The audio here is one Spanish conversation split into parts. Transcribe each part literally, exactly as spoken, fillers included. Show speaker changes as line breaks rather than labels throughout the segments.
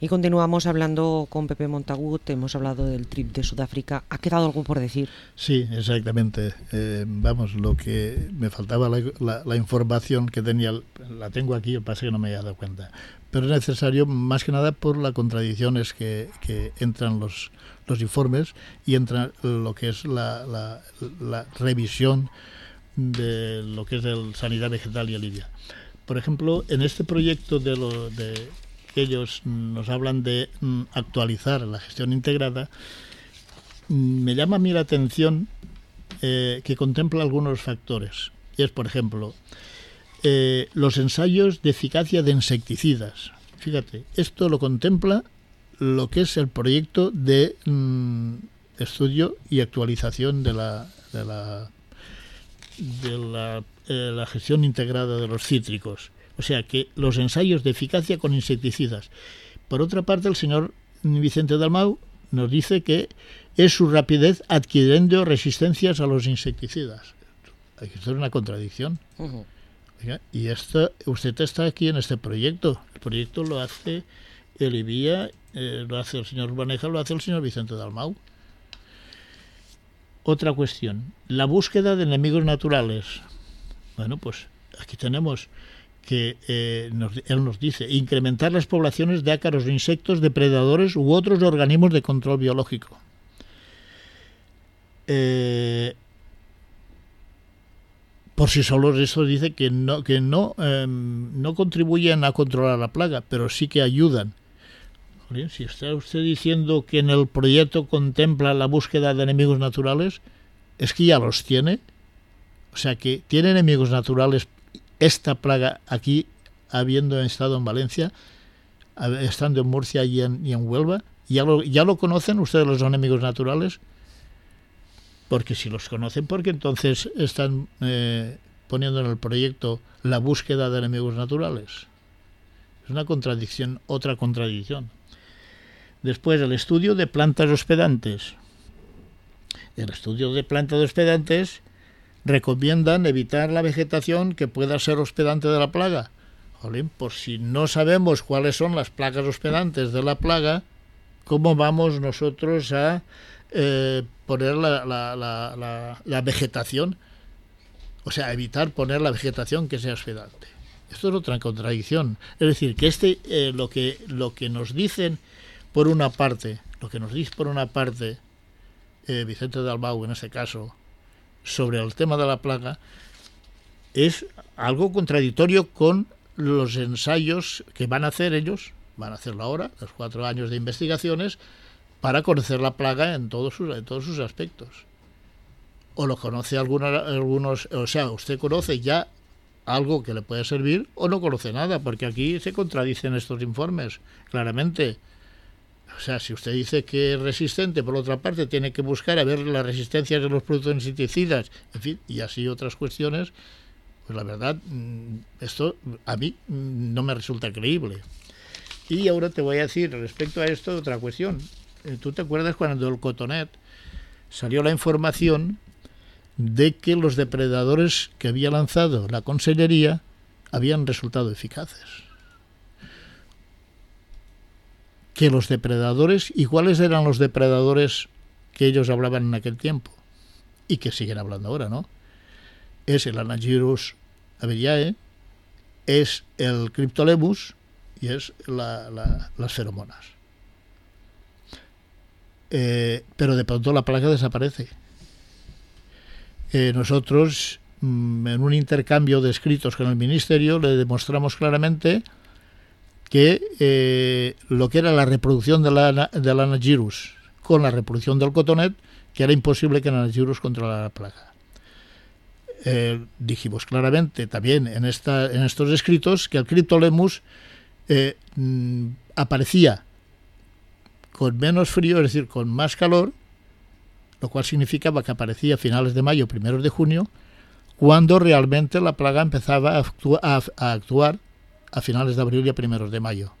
Y continuamos hablando con Pepe Montagut, hemos hablado del trip de Sudáfrica. ¿Ha quedado algo por decir?
Sí, exactamente. Eh, vamos, lo que me faltaba, la, la, la información que tenía, la tengo aquí, lo que pasa es que no me he dado cuenta. Pero es necesario, más que nada, por las contradicciones que, que entran los, los informes y entra lo que es la, la, la revisión de lo que es el sanidad vegetal y el I B I A. Por ejemplo, en este proyecto de lo de que ellos nos hablan de mm, actualizar la gestión integrada, mm, me llama a mí la atención eh, que contempla algunos factores. Y es, por ejemplo, eh, los ensayos de eficacia de insecticidas. Fíjate, esto lo contempla lo que es el proyecto de mm, estudio y actualización de la, de la, de la, eh, la gestión integrada de los cítricos. O sea que los ensayos de eficacia con insecticidas. Por otra parte, el señor Vicente Dalmau nos dice que es su rapidez adquiriendo resistencias a los insecticidas. Esto es una contradicción. Uh-huh. Y esto, usted está aquí en este proyecto. El proyecto lo hace el I B I A, eh, lo hace el señor Baneja, lo hace el señor Vicente Dalmau. Otra cuestión, la búsqueda de enemigos naturales. Bueno, pues aquí tenemos que eh, nos, él nos dice incrementar las poblaciones de ácaros, insectos, depredadores u otros organismos de control biológico. Eh, por sí solos eso dice que no que no eh, no contribuyen a controlar la plaga, pero sí que ayudan. Bien, si está usted diciendo que en el proyecto contempla la búsqueda de enemigos naturales, es que ya los tiene. O sea que tiene enemigos naturales esta plaga aquí, habiendo estado en Valencia, estando en Murcia y en, y en Huelva. ¿Ya lo, ¿Ya lo conocen ustedes los enemigos naturales? Porque si los conocen, porque entonces están eh, poniendo en el proyecto la búsqueda de enemigos naturales. Es una contradicción, otra contradicción. Después, el estudio de plantas hospedantes. El estudio de plantas hospedantes recomiendan evitar la vegetación que pueda ser hospedante de la plaga. Jolín, por si no sabemos cuáles son las plagas hospedantes de la plaga, ¿cómo vamos nosotros a eh, poner la, la, la, la, la vegetación? O sea, evitar poner la vegetación que sea hospedante. Esto es otra contradicción. Es decir, que este eh, lo que lo que nos dicen por una parte, lo que nos dice por una parte eh, Vicente Dalmau en este caso, sobre el tema de la plaga, es algo contradictorio con los ensayos que van a hacer ellos, van a hacerlo ahora, los cuatro años de investigaciones, para conocer la plaga en todos sus, en todos sus aspectos. O lo conoce alguna, algunos, o sea, usted conoce ya algo que le puede servir, o no conoce nada, porque aquí se contradicen estos informes, claramente. O sea, si usted dice que es resistente, por otra parte tiene que buscar a ver las resistencias de los productos insecticidas, en fin, y así otras cuestiones, pues la verdad, esto a mí no me resulta creíble. Y ahora te voy a decir respecto a esto otra cuestión. ¿Tú te acuerdas cuando el Cotonet salió la información de que los depredadores que había lanzado la Consellería habían resultado eficaces? Que los depredadores, ¿y cuáles eran los depredadores que ellos hablaban en aquel tiempo? Y que siguen hablando ahora, ¿no? Es el Anagyrus averiae, es el Cryptolemus y es la, la, las feromonas. Eh, pero de pronto la plaga desaparece. Eh, nosotros, mmm, en un intercambio de escritos con el Ministerio, le demostramos claramente que eh, lo que era la reproducción de la, del Anagyrus con la reproducción del Cotonet, que era imposible que el Anagyrus controlara la plaga. Eh, dijimos claramente también en, esta, en estos escritos que el Cryptolemus eh, mm, aparecía con menos frío, es decir, con más calor, lo cual significaba que aparecía a finales de mayo, primeros de junio, cuando realmente la plaga empezaba a, actu- a, a actuar a finales de abril y a primeros de mayo.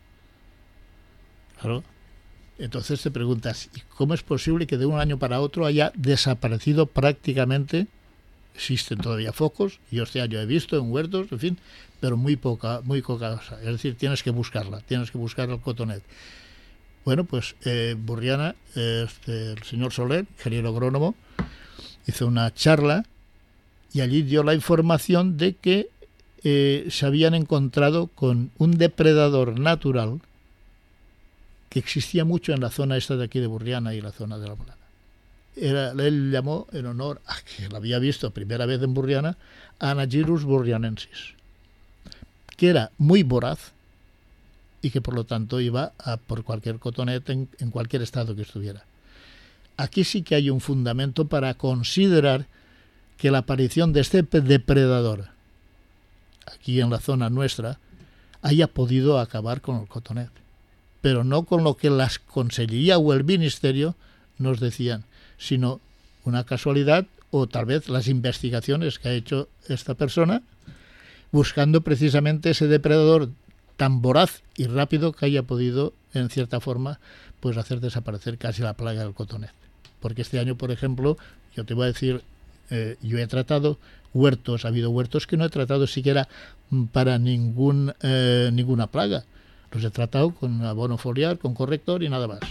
Claro. Entonces te preguntas, ¿cómo es posible que de un año para otro haya desaparecido prácticamente existen todavía focos, yo este año he visto en huertos, en fin, pero muy poca, muy poca cosa. Es decir, tienes que buscarla, tienes que buscar el cotonet. Bueno, pues eh, Burriana, este, el señor Soler, ingeniero agrónomo, hizo una charla y allí dio la información de que eh, se habían encontrado con un depredador natural que existía mucho en la zona esta de aquí de Burriana y la zona de la Molana. Era, él llamó en honor a que lo había visto primera vez en Burriana, Anagyrus burrianensis, que era muy voraz y que por lo tanto iba a por cualquier cotonet en, en cualquier estado que estuviera. Aquí sí que hay un fundamento para considerar que la aparición de este depredador aquí en la zona nuestra haya podido acabar con el cotonet, pero no con lo que la Consellería o el Ministerio nos decían, sino una casualidad o tal vez las investigaciones que ha hecho esta persona buscando precisamente ese depredador tan voraz y rápido que haya podido, en cierta forma, pues hacer desaparecer casi la plaga del cotonet. Porque este año, por ejemplo, yo te voy a decir, eh, yo he tratado huertos, ha habido huertos que no he tratado siquiera para ningún eh, ninguna plaga. Los he tratado con abono foliar, con corrector y nada más.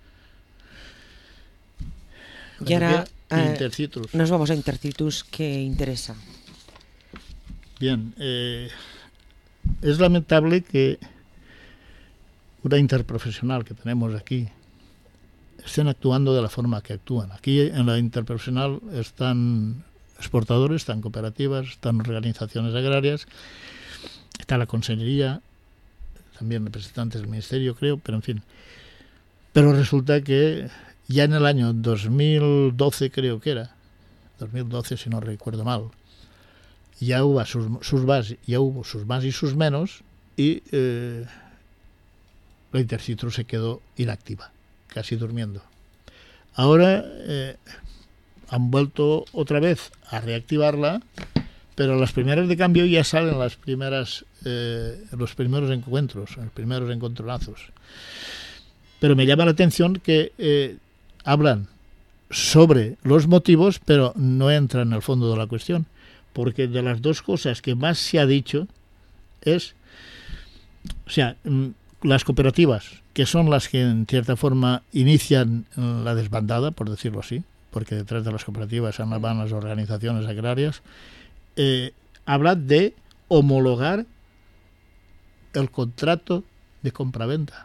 Y ahora eh,
Intercitrus.
Nos vamos a Intercitrus, que interesa.
Bien, eh, es lamentable que una interprofesional que tenemos aquí estén actuando de la forma que actúan. Aquí en la interprofesional están exportadores, están cooperativas, están organizaciones agrarias, está la Consellería, también representantes del Ministerio, creo, pero en fin. Pero resulta que ya en el año dos mil doce, creo que era, dos mil doce si no recuerdo mal, ya hubo sus, sus más, ya hubo sus más y sus menos, y eh, la Intercitrus se quedó inactiva, casi durmiendo. Ahora eh, han vuelto otra vez a reactivarla, pero las primeras de cambio ya salen las primeras, eh, los primeros encuentros, los primeros encontronazos. Pero me llama la atención que eh, hablan sobre los motivos, pero no entran en el fondo de la cuestión, porque de las dos cosas que más se ha dicho es, o sea, las cooperativas, que son las que en cierta forma inician la desbandada, por decirlo así, porque detrás de las cooperativas van las organizaciones agrarias, eh, hablan de homologar el contrato de compraventa.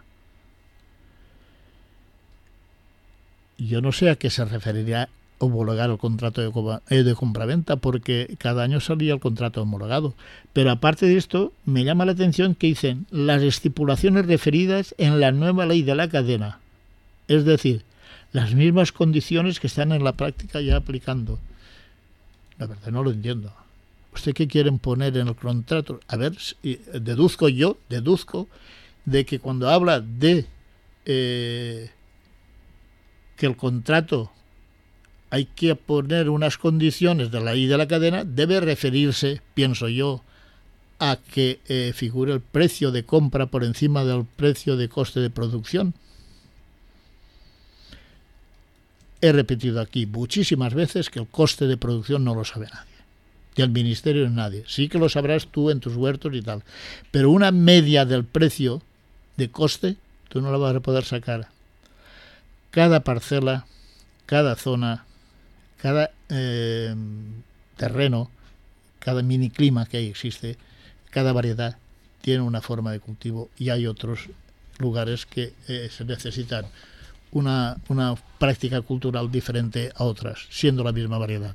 Yo no sé a qué se referiría homologar el contrato de, de compraventa, porque cada año salía el contrato homologado. Pero aparte de esto, me llama la atención que dicen las estipulaciones referidas en la nueva ley de la cadena. Es decir, las mismas condiciones que están en la práctica ya aplicando. La verdad no lo entiendo. ¿Usted qué quieren poner en el contrato? A ver, deduzco yo, deduzco, de que cuando habla de eh, que el contrato hay que poner unas condiciones de la ley de la cadena, debe referirse, pienso yo, a que eh, figure el precio de compra por encima del precio de coste de producción. He repetido aquí muchísimas veces que el coste de producción no lo sabe nadie, ni el Ministerio ni nadie. Sí que lo sabrás tú en tus huertos y tal, pero una media del precio de coste tú no la vas a poder sacar. Cada parcela, cada zona, cada eh, terreno, cada miniclima que ahí existe, cada variedad tiene una forma de cultivo, y hay otros lugares que eh, se necesitan una, una práctica cultural diferente a otras, siendo la misma variedad.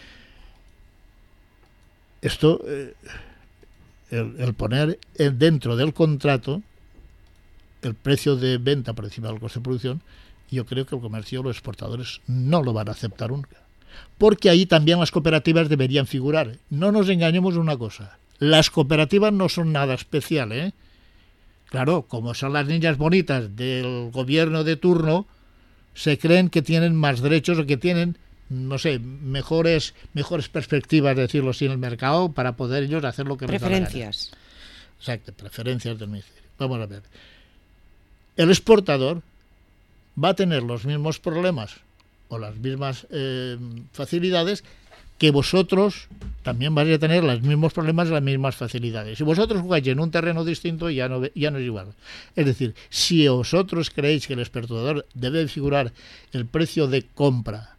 Esto, eh, el, el poner dentro del contrato el precio de venta por encima del coste de producción, yo creo que el comercio, los exportadores no lo van a aceptar nunca. Porque ahí también las cooperativas deberían figurar. No nos engañemos una cosa. Las cooperativas no son nada especial, ¿eh? Claro, como son las niñas bonitas del gobierno de turno, se creen que tienen más derechos o que tienen, no sé, mejores mejores perspectivas, decirlo así, en el mercado para poder ellos hacer lo que les da la gana.
Preferencias.
Exacto, preferencias del ministerio. Vamos a ver. El exportador va a tener los mismos problemas o las mismas eh, facilidades que vosotros también vais a tener los mismos problemas, las mismas facilidades. Si vosotros jugáis en un terreno distinto, ya no, ya no es igual. Es decir, si vosotros creéis que el exportador debe figurar el precio de compra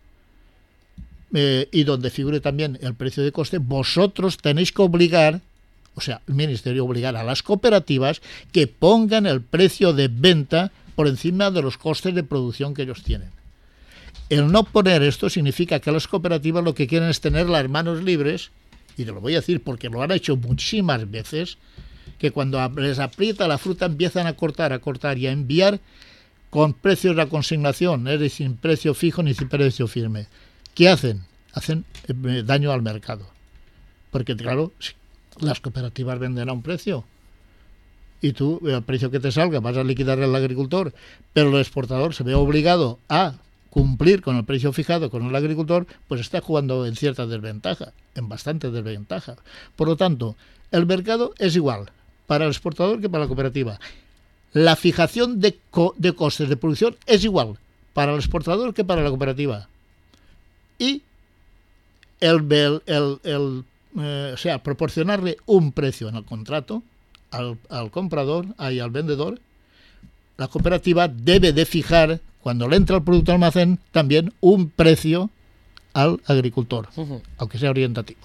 eh, y donde figure también el precio de coste, vosotros tenéis que obligar, o sea, el Ministerio obligar a las cooperativas que pongan el precio de venta por encima de los costes de producción que ellos tienen. El no poner esto significa que las cooperativas lo que quieren es tener las manos libres, y te lo voy a decir porque lo han hecho muchísimas veces, que cuando les aprieta la fruta empiezan a cortar, a cortar y a enviar con precios de consignación, es decir, sin precio fijo ni sin precio firme. ¿Qué hacen? Hacen daño al mercado. Porque, claro, las cooperativas venden a un precio y tú, el precio que te salga, vas a liquidar al agricultor, pero el exportador se ve obligado a cumplir con el precio fijado con el agricultor, pues está jugando en cierta desventaja, en bastante desventaja. Por lo tanto, el mercado es igual para el exportador que para la cooperativa. La fijación de, co de costes de producción es igual para el exportador que para la cooperativa. Y el, el, el, el eh, o sea, proporcionarle un precio en el contrato al, al comprador y al vendedor, la cooperativa debe de fijar, cuando le entra el producto al almacén, también un precio al agricultor, uh-huh. aunque sea orientativo.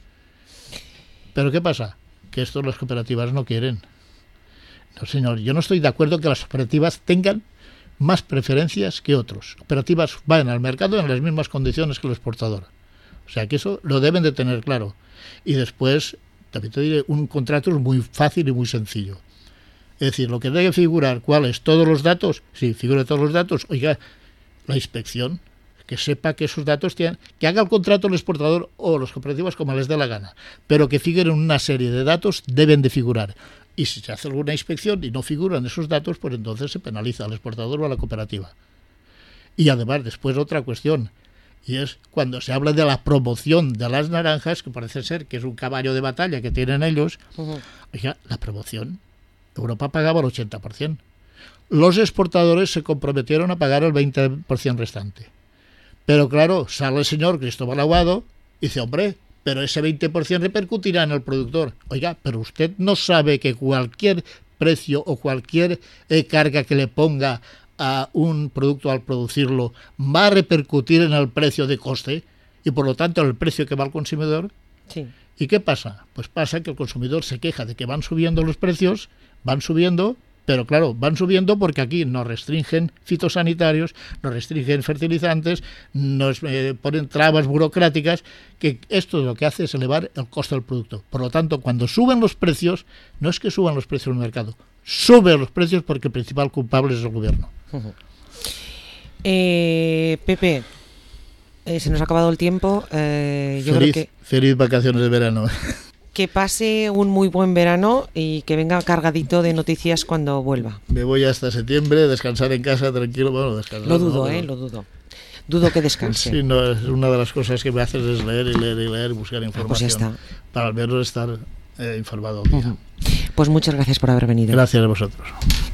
Pero ¿qué pasa? Que esto las cooperativas no quieren. No, señor, yo no estoy de acuerdo que las cooperativas tengan más preferencias que otros. Cooperativas van al mercado en las mismas condiciones que el exportador. O sea que eso lo deben de tener claro. Y después, también te diré, un contrato es muy fácil y muy sencillo. Es decir, lo que debe figurar, ¿cuáles? ¿Todos los datos? Sí, figura todos los datos. Oiga, la inspección, que sepa que esos datos tienen, que haga el contrato el exportador o los cooperativas como les dé la gana, pero que figuren una serie de datos, deben de figurar. Y si se hace alguna inspección y no figuran esos datos, pues entonces se penaliza al exportador o a la cooperativa. Y además, después otra cuestión, y es cuando se habla de la promoción de las naranjas, que parece ser que es un caballo de batalla que tienen ellos, uh-huh. oiga, la promoción, Europa pagaba el ochenta por ciento. Los exportadores se comprometieron a pagar el veinte por ciento restante. Pero claro, sale el señor Cristóbal Aguado y dice, hombre, pero ese veinte por ciento repercutirá en el productor. Oiga, pero usted no sabe que cualquier precio o cualquier eh, carga que le ponga a un producto al producirlo va a repercutir en el precio de coste y por lo tanto en el precio que va al consumidor.
Sí.
¿Y qué pasa? Pues pasa que el consumidor se queja de que van subiendo los precios, van subiendo, pero claro, van subiendo porque aquí nos restringen fitosanitarios, nos restringen fertilizantes, nos eh, ponen trabas burocráticas, que esto lo que hace es elevar el coste del producto. Por lo tanto, cuando suben los precios, no es que suban los precios del mercado, suben los precios porque el principal culpable es el gobierno.
Uh-huh. eh, Pepe, eh, se nos ha acabado el tiempo. Eh, yo
feliz,
creo que...
feliz vacaciones de verano.
Que pase un muy buen verano y que venga cargadito de noticias cuando vuelva.
Me voy hasta septiembre, descansar en casa, tranquilo. Bueno, descansar.
Lo dudo,
no,
eh, lo dudo. Dudo que descanse.
Sí, no, es una de las cosas que me haces es leer y leer y leer y buscar información.
Ah, pues ya está.
Para al menos estar eh, informado.
Uh-huh. Pues muchas gracias por haber venido.
Gracias a vosotros.